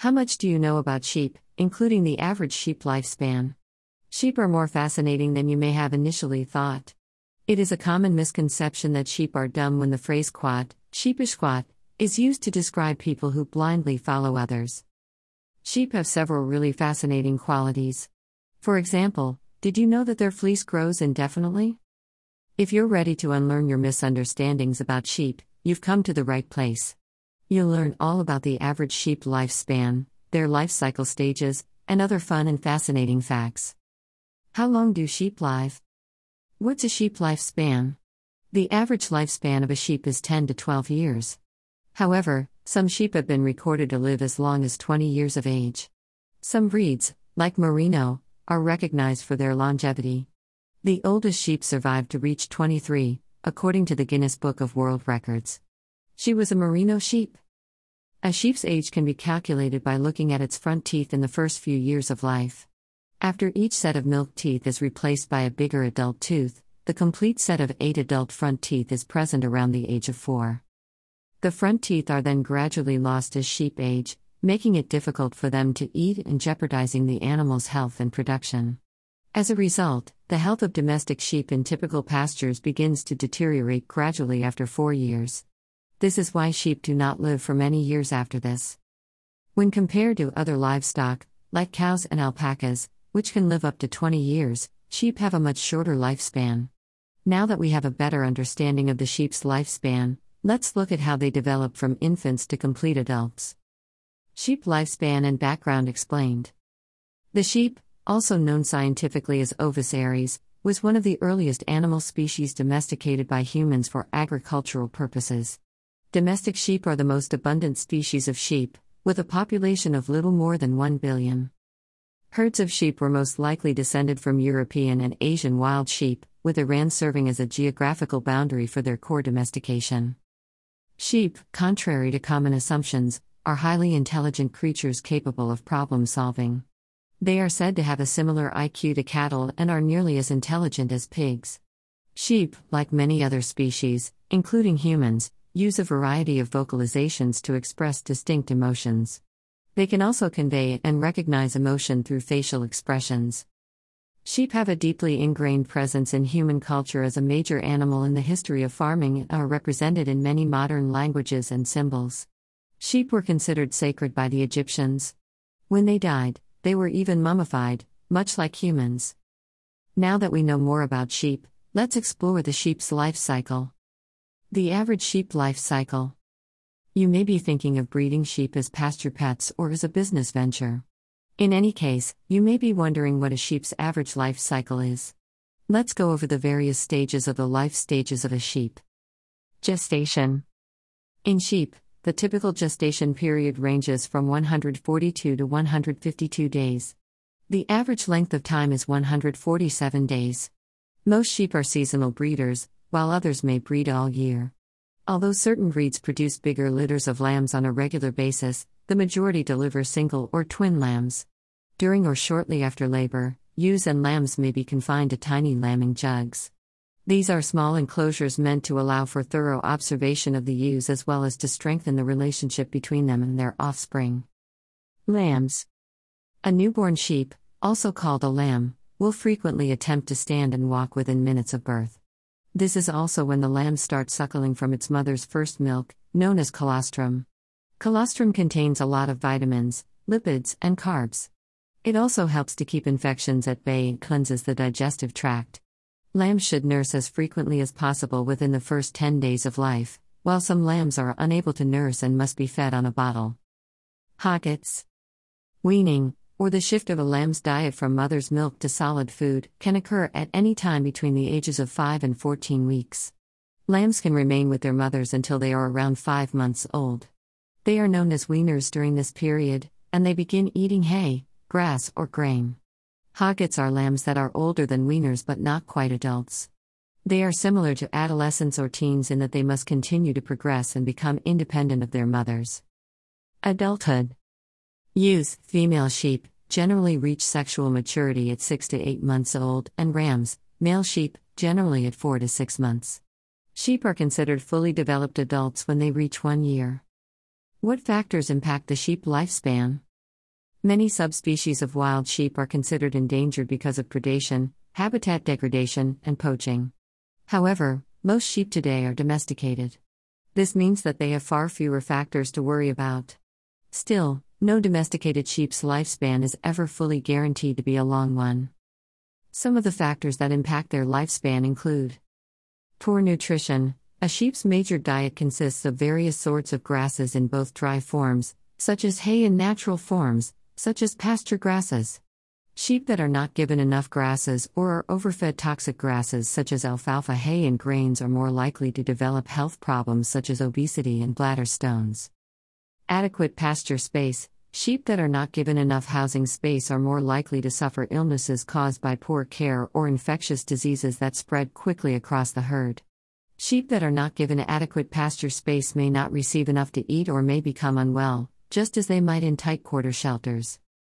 How much do you know about sheep, including the average sheep lifespan? Sheep are more fascinating than you may have initially thought. It is a common misconception that sheep are dumb when the phrase "squat," sheepish squat, is used to describe people who blindly follow others. Sheep have several really fascinating qualities. For example, did you know that their fleece grows indefinitely? If you're ready to unlearn your misunderstandings about sheep, you've come to the right place. You'll learn all about the average sheep lifespan, their life cycle stages, and other fun and fascinating facts. How long do sheep live? What's a sheep lifespan? The average lifespan of a sheep is 10 to 12 years. However, some sheep have been recorded to live as long as 20 years of age. Some breeds, like Merino, are recognized for their longevity. The oldest sheep survived to reach 23, according to the Guinness Book of World Records. She was a Merino sheep. A sheep's age can be calculated by looking at its front teeth in the first few years of life. After each set of milk teeth is replaced by a bigger adult tooth, the complete set of 8 adult front teeth is present around the age of 4. The front teeth are then gradually lost as sheep age, making it difficult for them to eat and jeopardizing the animal's health and production. As a result, the health of domestic sheep in typical pastures begins to deteriorate gradually after 4 years. This is why sheep do not live for many years after this. When compared to other livestock, like cows and alpacas, which can live up to 20 years, sheep have a much shorter lifespan. Now that we have a better understanding of the sheep's lifespan, let's look at how they develop from infants to complete adults. Sheep lifespan and background explained. The sheep, also known scientifically as Ovis aries, was one of the earliest animal species domesticated by humans for agricultural purposes. Domestic sheep are the most abundant species of sheep, with a population of little more than 1 billion. Herds of sheep were most likely descended from European and Asian wild sheep, with Iran serving as a geographical boundary for their core domestication. Sheep, contrary to common assumptions, are highly intelligent creatures capable of problem solving. They are said to have a similar IQ to cattle and are nearly as intelligent as pigs. Sheep, like many other species, including humans, use a variety of vocalizations to express distinct emotions. They can also convey and recognize emotion through facial expressions. Sheep have a deeply ingrained presence in human culture as a major animal in the history of farming and are represented in many modern languages and symbols. Sheep were considered sacred by the Egyptians. When they died, they were even mummified, much like humans. Now that we know more about sheep, let's explore the sheep's life cycle. The average sheep life cycle. You may be thinking of breeding sheep as pasture pets or as a business venture. In any case, you may be wondering what a sheep's average life cycle is. Let's go over the various stages of the life stages of a sheep. Gestation. In sheep, the typical gestation period ranges from 142 to 152 days. The average length of time is 147 days. Most sheep are seasonal breeders, while others may breed all year. Although certain breeds produce bigger litters of lambs on a regular basis, the majority deliver single or twin lambs. During or shortly after labor, ewes and lambs may be confined to tiny lambing jugs. These are small enclosures meant to allow for thorough observation of the ewes as well as to strengthen the relationship between them and their offspring. Lambs. A newborn sheep, also called a lamb, will frequently attempt to stand and walk within minutes of birth. This is also when the lamb starts suckling from its mother's first milk, known as colostrum. Colostrum contains a lot of vitamins, lipids, and carbs. It also helps to keep infections at bay and cleanses the digestive tract. Lambs should nurse as frequently as possible within the first 10 days of life, while some lambs are unable to nurse and must be fed on a bottle. Hoggets. Weaning, or the shift of a lamb's diet from mother's milk to solid food, can occur at any time between the ages of 5 and 14 weeks. Lambs can remain with their mothers until they are around 5 months old. They are known as weaners during this period, and they begin eating hay, grass, or grain. Hoggets are lambs that are older than weaners but not quite adults. They are similar to adolescents or teens in that they must continue to progress and become independent of their mothers. Adulthood. Ewes, female sheep, generally reach sexual maturity at 6 to 8 months old, and rams, male sheep, generally at 4 to 6 months. Sheep are considered fully developed adults when they reach 1 year. What factors impact the sheep lifespan? Many subspecies of wild sheep are considered endangered because of predation, habitat degradation, and poaching. However, most sheep today are domesticated. This means that they have far fewer factors to worry about. Still, no domesticated sheep's lifespan is ever fully guaranteed to be a long one. Some of the factors that impact their lifespan include poor nutrition. A sheep's major diet consists of various sorts of grasses in both dry forms, such as hay, and natural forms, such as pasture grasses. Sheep that are not given enough grasses or are overfed toxic grasses such as alfalfa, hay, and grains are more likely to develop health problems such as obesity and bladder stones. Adequate pasture space. Sheep that are not given enough housing space are more likely to suffer illnesses caused by poor care or infectious diseases that spread quickly across the herd. Sheep that are not given adequate pasture space may not receive enough to eat or may become unwell, just as they might in tight quarter shelters.